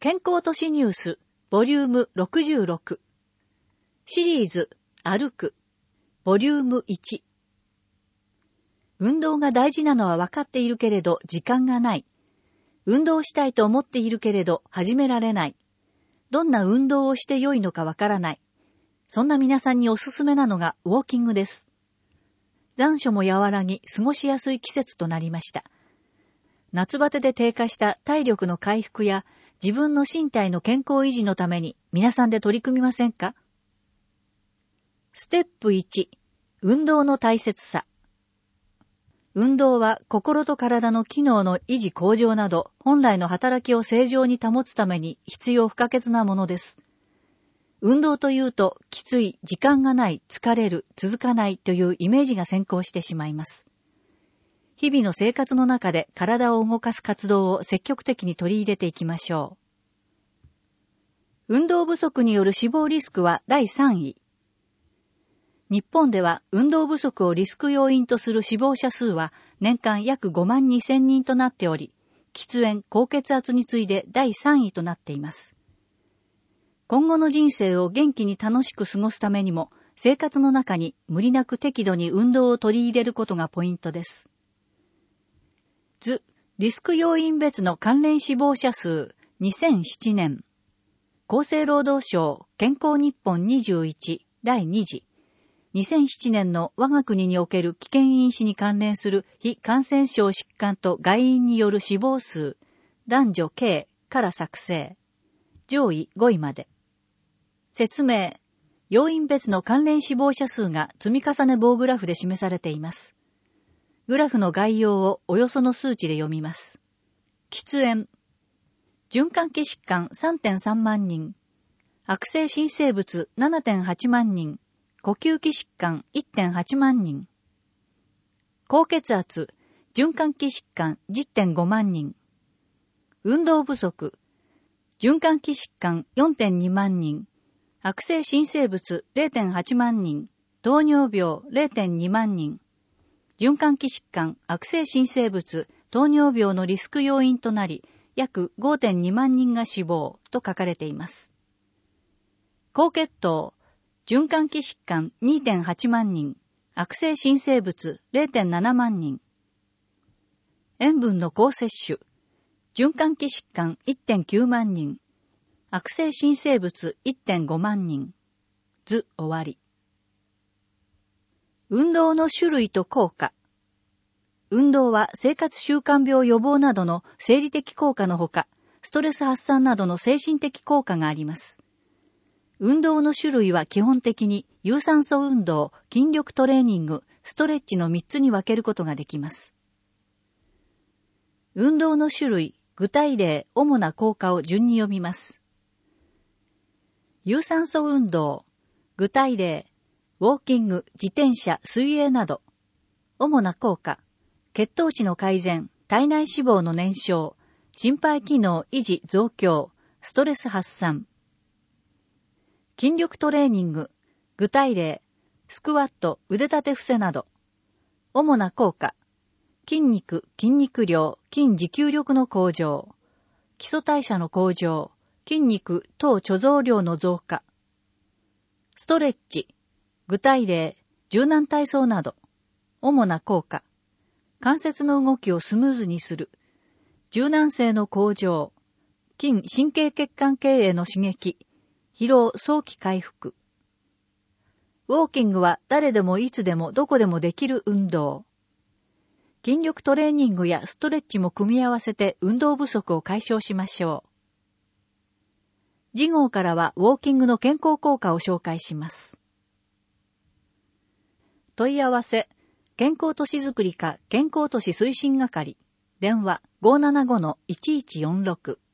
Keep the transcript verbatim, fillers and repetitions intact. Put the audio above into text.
健康都市ニュースボリュームろくじゅうろくシリーズ歩くボリュームいち。運動が大事なのは分かっているけれど時間がない。運動したいと思っているけれど始められない。どんな運動をして良いのか分からない。そんな皆さんにおすすめなのがウォーキングです。残暑も和らぎ過ごしやすい季節となりました。夏バテで低下した体力の回復や自分の身体の健康維持のために皆さんで取り組みませんか？ステップいち、運動の大切さ。運動は心と体の機能の維持向上など本来の働きを正常に保つために必要不可欠なものです。運動というときつい、時間がない、疲れる、続かないというイメージが先行してしまいます。日々の生活の中で体を動かす活動を積極的に取り入れていきましょう。運動不足による死亡リスクはだいさんい。日本では運動不足をリスク要因とする死亡者数は年間約ごまんにせんにんとなっており、喫煙・高血圧に次いでだいさんいとなっています。今後の人生を元気に楽しく過ごすためにも、生活の中に無理なく適度に運動を取り入れることがポイントです。図、リスク要因別の関連死亡者数、にせんななねん。厚生労働省健康日本にじゅういちだいに次。にせんななねんの我が国における危険因子に関連する非感染症疾患と外因による死亡数、男女計から作成。上位ごいまで。説明。要因別の関連死亡者数が積み重ね棒グラフで示されています。グラフの概要をおよその数値で読みます。喫煙。循環器疾患 さんてんさんまんにん。悪性新生物 ななてんはちまんにん。呼吸器疾患 いってんはちまんにん。高血圧、循環器疾患 じゅってんごまんにん。運動不足、循環器疾患 よんてんにまんにん。悪性新生物 れいてんはちまんにん。糖尿病 れいてんにまんにん。循環器疾患、悪性新生物、糖尿病のリスク要因となり、約 ごてんにまんにんが死亡と書かれています。高血糖、循環器疾患 にてんはちまんにん、悪性新生物 れいてんななまんにん。塩分の高摂取、循環器疾患 いってんきゅうまんにん、悪性新生物 いってんごまんにん。図終わり。運動の種類と効果。運動は生活習慣病予防などの生理的効果のほか、ストレス発散などの精神的効果があります。運動の種類は基本的に有酸素運動、筋力トレーニング、ストレッチのみっつに分けることができます。運動の種類、具体例、主な効果を順に読みます。有酸素運動、具体例、ウォーキング、自転車、水泳など。主な効果、血糖値の改善、体内脂肪の燃焼、心肺機能維持増強、ストレス発散。筋力トレーニング、具体例、スクワット、腕立て伏せなど。主な効果、筋肉、筋肉量、筋持久力の向上、基礎代謝の向上、筋肉、糖貯蔵量の増加。ストレッチ、具体例、柔軟体操など。主な効果、関節の動きをスムーズにする、柔軟性の向上、筋神経血管系への刺激、疲労早期回復。ウォーキングは誰でもいつでもどこでもできる運動。筋力トレーニングやストレッチも組み合わせて運動不足を解消しましょう。次号からはウォーキングの健康効果を紹介します。問い合わせ、健康都市づくり課健康都市推進係、電話 ごーななごのいちいちよんろく。